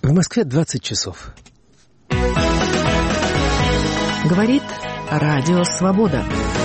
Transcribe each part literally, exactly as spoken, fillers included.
В Москве двадцать часов. Говорит Радио Свобода.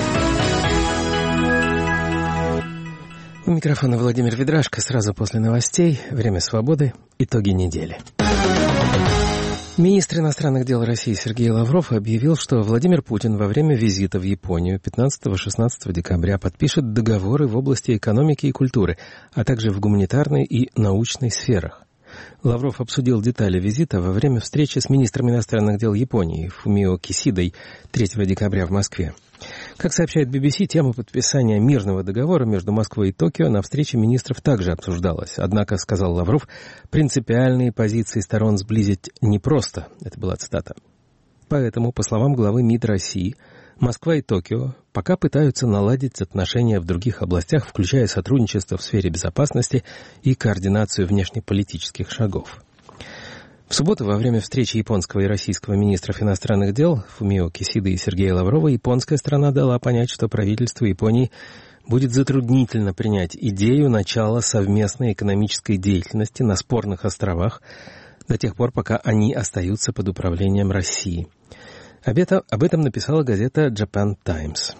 У микрофона Владимир Ведрашко. Сразу после новостей. Время свободы. Итоги недели. Министр иностранных дел России Сергей Лавров объявил, что Владимир Путин во время визита в Японию пятнадцатого-шестнадцатого декабря подпишет договоры в области экономики и культуры, а также в гуманитарной и научной сферах. Лавров обсудил детали визита во время встречи с министром иностранных дел Японии Фумио Кисидой третьего декабря в Москве. Как сообщает би би си, тема подписания мирного договора между Москвой и Токио на встрече министров также обсуждалась. Однако, сказал Лавров, принципиальные позиции сторон сблизить непросто. Это была цитата. Поэтому, по словам главы МИД России, Москва и Токио пока пытаются наладить отношения в других областях, включая сотрудничество в сфере безопасности и координацию внешнеполитических шагов. В субботу во время встречи японского и российского министров иностранных дел Фумио Кисиды и Сергея Лаврова японская сторона дала понять, что правительству Японии будет затруднительно принять идею начала совместной экономической деятельности на спорных островах до тех пор, пока они остаются под управлением России. Об этом написала газета Japan Times.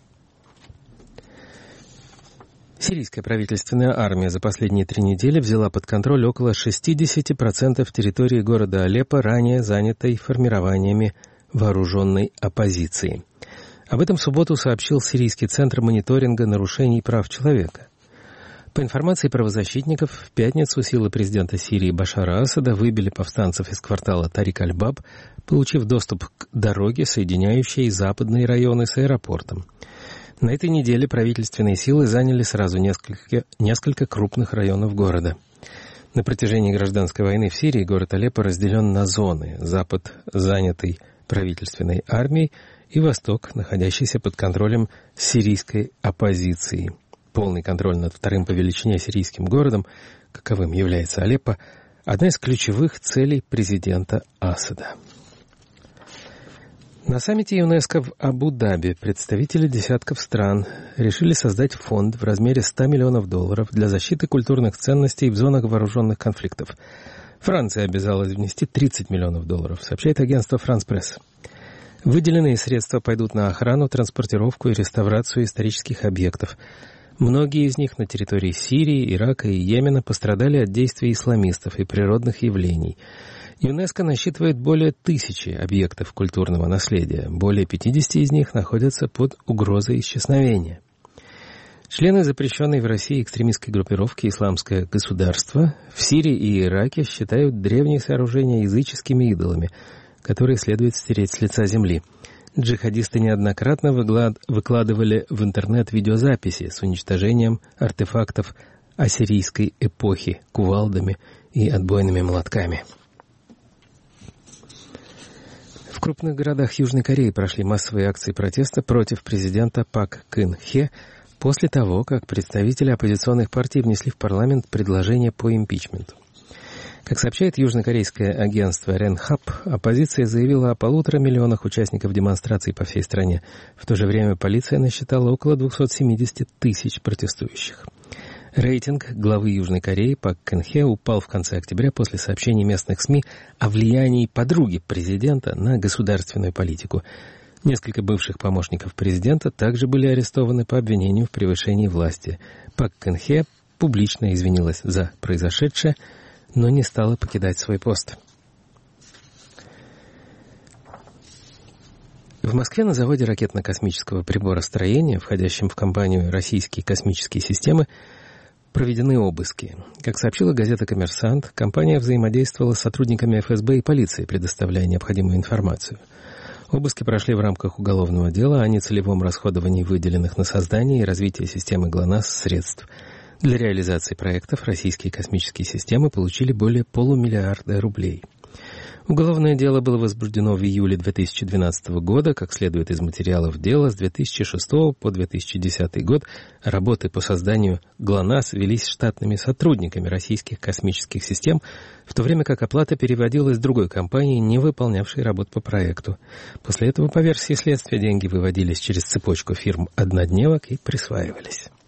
Сирийская правительственная армия за последние три недели взяла под контроль около шестьдесят процентов территории города Алеппо, ранее занятой формированиями вооруженной оппозиции. Об этом в субботу сообщил Сирийский центр мониторинга нарушений прав человека. По информации правозащитников, в пятницу силы президента Сирии Башара Асада выбили повстанцев из квартала Тарик-аль-Баб, получив доступ к дороге, соединяющей западные районы с аэропортом. На этой неделе правительственные силы заняли сразу несколько, несколько крупных районов города. На протяжении гражданской войны в Сирии город Алеппо разделен на зоны. Запад, занятый правительственной армией, и восток, находящийся под контролем сирийской оппозиции. Полный контроль над вторым по величине сирийским городом, каковым является Алеппо, одна из ключевых целей президента Асада. На саммите ЮНЕСКО в Абу-Даби представители десятков стран решили создать фонд в размере ста миллионов долларов для защиты культурных ценностей в зонах вооруженных конфликтов. Франция обязалась внести тридцать миллионов долларов, сообщает агентство «Франс Пресс». Выделенные средства пойдут на охрану, транспортировку и реставрацию исторических объектов. Многие из них на территории Сирии, Ирака и Йемена пострадали от действий исламистов и природных явлений. ЮНЕСКО насчитывает более тысячи объектов культурного наследия. Более пятидесяти из них находятся под угрозой исчезновения. Члены запрещенной в России экстремистской группировки «Исламское государство» в Сирии и Ираке считают древние сооружения языческими идолами, которые следует стереть с лица земли. Джихадисты неоднократно выкладывали в интернет видеозаписи с уничтожением артефактов ассирийской эпохи кувалдами и отбойными молотками. В крупных городах Южной Кореи прошли массовые акции протеста против президента Пак Кын Хе после того, как представители оппозиционных партий внесли в парламент предложение по импичменту. Как сообщает южнокорейское агентство Ренхап, оппозиция заявила о полутора миллионах участников демонстраций по всей стране. В то же время полиция насчитала около двухсот семидесяти тысяч протестующих. Рейтинг главы Южной Кореи Пак Кын Хе упал в конце октября после сообщений местных СМИ о влиянии подруги президента на государственную политику. Несколько бывших помощников президента также были арестованы по обвинению в превышении власти. Пак Кын Хе публично извинилась за произошедшее, но не стала покидать свой пост. В Москве на заводе ракетно-космического приборостроения, входящем в компанию «Российские космические системы», проведены обыски. Как сообщила газета «Коммерсант», компания взаимодействовала с сотрудниками эф эс бэ и полиции, предоставляя необходимую информацию. Обыски прошли в рамках уголовного дела о нецелевом расходовании выделенных на создание и развитие системы ГЛОНАСС средств. Для реализации проектов российские космические системы получили более полумиллиарда рублей. Уголовное дело было возбуждено в июле две тысячи двенадцатого года. Как следует из материалов дела, с две тысячи шестого по две тысячи десятый год работы по созданию ГЛОНАСС велись штатными сотрудниками российских космических систем, в то время как оплата переводилась другой компании, не выполнявшей работ по проекту. После этого, по версии следствия, деньги выводились через цепочку фирм-однодневок и присваивались.